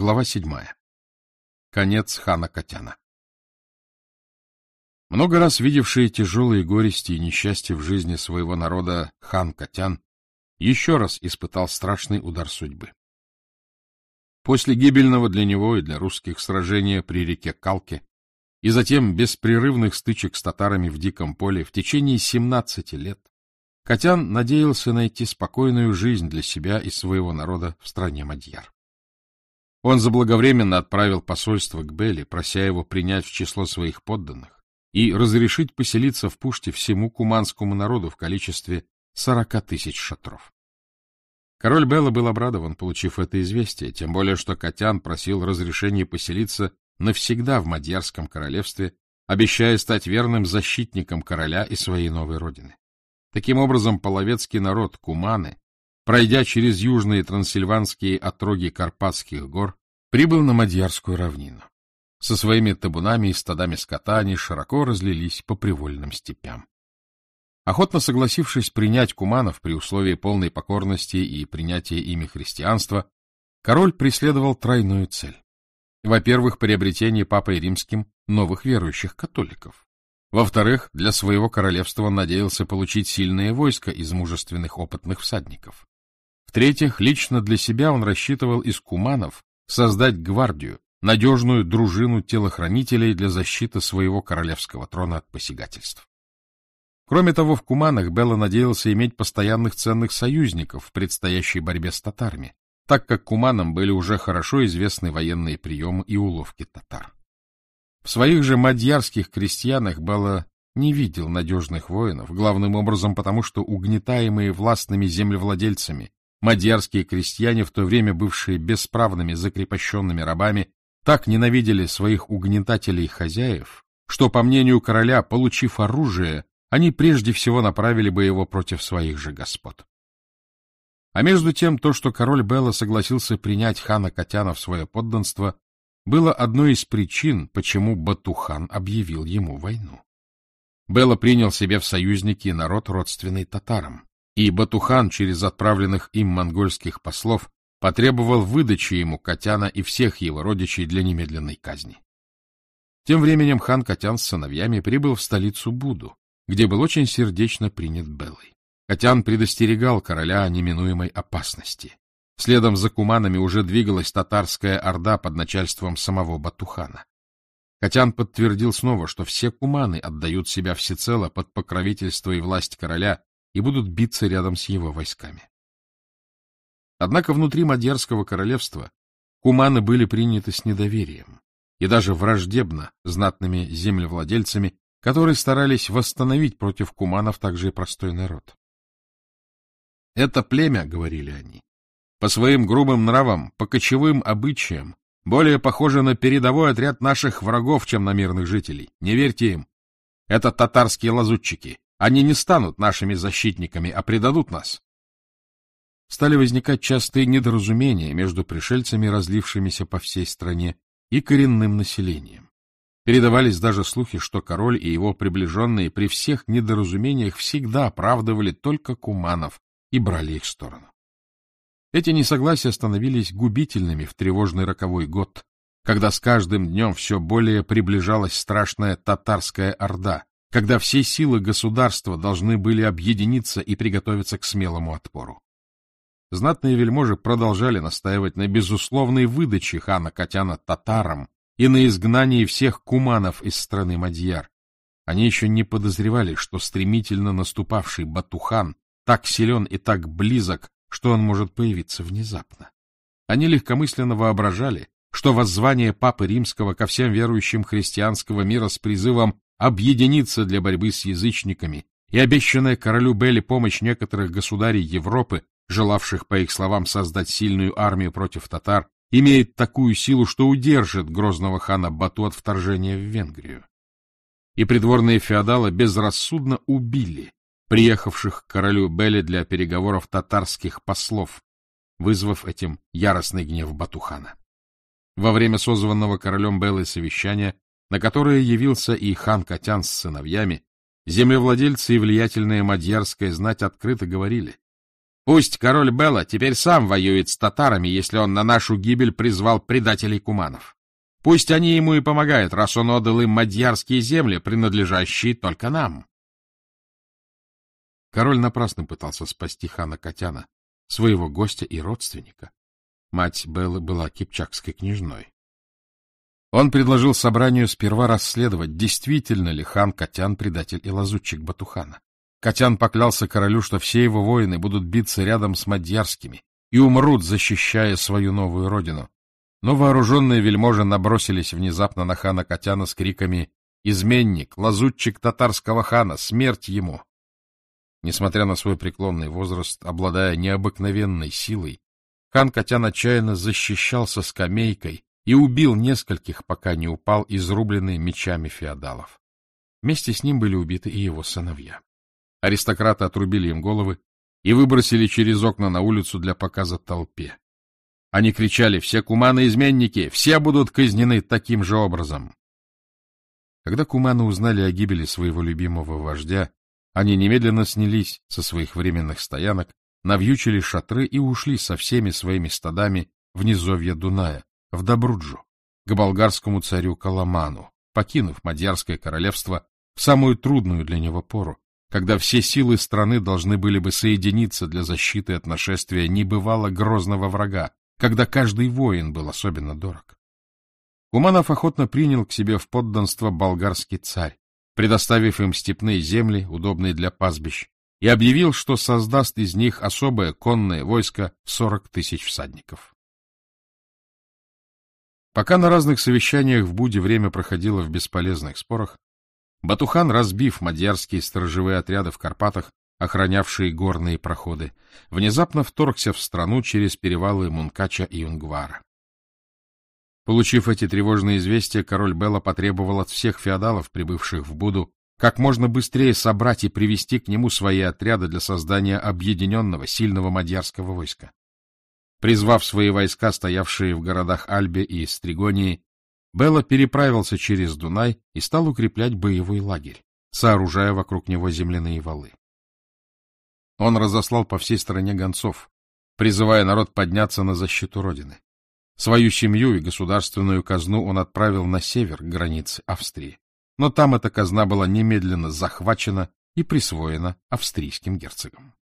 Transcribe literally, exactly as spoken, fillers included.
Глава седьмая. Конец хана Катяна. Много раз видевший тяжелые горести и несчастья в жизни своего народа хан Катян еще раз испытал страшный удар судьбы. После гибельного для него и для русских сражения при реке Калке и затем беспрерывных стычек с татарами в Диком поле в течение семнадцати лет Катян надеялся найти спокойную жизнь для себя и своего народа в стране мадьяр. Он заблаговременно отправил посольство к Бели, прося его принять в число своих подданных и разрешить поселиться в Пуште всему куманскому народу в количестве сорока тысяч шатров. Король Бела был обрадован, получив это известие, тем более что Катян просил разрешения поселиться навсегда в Мадьярском королевстве, обещая стать верным защитником короля и своей новой родины. Таким образом, половецкий народ куманы, пройдя через южные трансильванские отроги Карпатских гор, прибыл на Мадьярскую равнину. Со своими табунами и стадами скота они широко разлились по привольным степям. Охотно согласившись принять куманов при условии полной покорности и принятия ими христианства, король преследовал тройную цель. Во-первых, приобретение папой римским новых верующих католиков. Во-вторых, для своего королевства он надеялся получить сильное войско из мужественных опытных всадников. В-третьих, лично для себя он рассчитывал из куманов создать гвардию, надежную дружину телохранителей для защиты своего королевского трона от посягательств. Кроме того, в куманах Бела надеялся иметь постоянных ценных союзников в предстоящей борьбе с татарами, так как куманам были уже хорошо известны военные приемы и уловки татар. В своих же мадьярских крестьянах Бела не видел надежных воинов, главным образом потому, что угнетаемые властными землевладельцами мадьярские крестьяне, в то время бывшие бесправными закрепощенными рабами, так ненавидели своих угнетателей-хозяев, что, по мнению короля, получив оружие, они прежде всего направили бы его против своих же господ. А между тем, то, что король Бела согласился принять хана Катяна в свое подданство, было одной из причин, почему Бату-хан объявил ему войну. Бела принял себе в союзники народ, родственный татарам, и Бату-хан через отправленных им монгольских послов потребовал выдачи ему Катяна и всех его родичей для немедленной казни. Тем временем хан Катян с сыновьями прибыл в столицу Буду, где был очень сердечно принят Белой. Катян предостерегал короля о неминуемой опасности. Следом за куманами уже двигалась татарская орда под начальством самого Бату-хана. Катян подтвердил снова, что все куманы отдают себя всецело под покровительство и власть короля и будут биться рядом с его войсками. Однако внутри Мадьярского королевства куманы были приняты с недоверием и даже враждебно знатными землевладельцами, которые старались восстановить против куманов также и простой народ. «Это племя, — говорили они, — по своим грубым нравам, по кочевым обычаям, более похоже на передовой отряд наших врагов, чем на мирных жителей. Не верьте им. Это татарские лазутчики. Они не станут нашими защитниками, а предадут нас». Стали возникать частые недоразумения между пришельцами, разлившимися по всей стране, и коренным населением. Передавались даже слухи, что король и его приближенные при всех недоразумениях всегда оправдывали только куманов и брали их сторону. Эти несогласия становились губительными в тревожный роковой год, когда с каждым днем все более приближалась страшная татарская орда, когда все силы государства должны были объединиться и приготовиться к смелому отпору. Знатные вельможи продолжали настаивать на безусловной выдаче хана Катяна татарам и на изгнании всех куманов из страны Мадьяр. Они еще не подозревали, что стремительно наступавший Бату-хан так силен и так близок, что он может появиться внезапно. Они легкомысленно воображали, что воззвание Папы Римского ко всем верующим христианского мира с призывом объединиться для борьбы с язычниками и обещанная королю Беле помощь некоторых государей Европы, желавших, по их словам, создать сильную армию против татар, имеет такую силу, что удержит грозного хана Бату от вторжения в Венгрию. И придворные феодалы безрассудно убили приехавших к королю Беле для переговоров татарских послов, вызвав этим яростный гнев Бату-хана. Во время созванного королем Белой совещания, на которое явился и хан Катян с сыновьями, землевладельцы и влиятельная мадьярская знать открыто говорили: Пусть король Бела теперь сам воюет с татарами, если он на нашу гибель призвал предателей куманов. Пусть они ему и помогают, раз он отдал им мадьярские земли, принадлежащие только нам. Король напрасно пытался спасти хана Катяна, своего гостя и родственника. Мать Беллы была кипчакской княжной. Он предложил собранию сперва расследовать, действительно ли хан Катян предатель и лазутчик Батухана. Катян поклялся королю, что все его воины будут биться рядом с мадьярскими и умрут, защищая свою новую родину. Но вооруженные вельможи набросились внезапно на хана Катяна с криками «Изменник! Лазутчик татарского хана! Смерть ему!». Несмотря на свой преклонный возраст, обладая необыкновенной силой, хан Катян отчаянно защищался скамейкой и убил нескольких, пока не упал изрубленный мечами феодалов. Вместе с ним были убиты и его сыновья. Аристократы отрубили им головы и выбросили через окна на улицу для показа толпе. Они кричали: «Все куманы — изменники! Все будут казнены таким же образом!» Когда куманы узнали о гибели своего любимого вождя, они немедленно снялись со своих временных стоянок, навьючили шатры и ушли со всеми своими стадами в низовье Дуная, в Добруджу, к болгарскому царю Каламану, покинув Мадьярское королевство в самую трудную для него пору, когда все силы страны должны были бы соединиться для защиты от нашествия небывало грозного врага, когда каждый воин был особенно дорог. Куманов охотно принял к себе в подданство болгарский царь, предоставив им степные земли, удобные для пастбищ, и объявил, что создаст из них особое конное войско в сорок тысяч всадников. Пока на разных совещаниях в Буде время проходило в бесполезных спорах, Батухан, разбив мадьярские сторожевые отряды в Карпатах, охранявшие горные проходы, внезапно вторгся в страну через перевалы Мункача и Унгвара. Получив эти тревожные известия, король Бела потребовал от всех феодалов, прибывших в Буду, как можно быстрее собрать и привести к нему свои отряды для создания объединенного, сильного мадьярского войска. Призвав свои войска, стоявшие в городах Альбе и Стригонии, Бела переправился через Дунай и стал укреплять боевой лагерь, сооружая вокруг него земляные валы. Он разослал по всей стране гонцов, призывая народ подняться на защиту родины. Свою семью и государственную казну он отправил на север к границе Австрии, но там эта казна была немедленно захвачена и присвоена австрийским герцогам.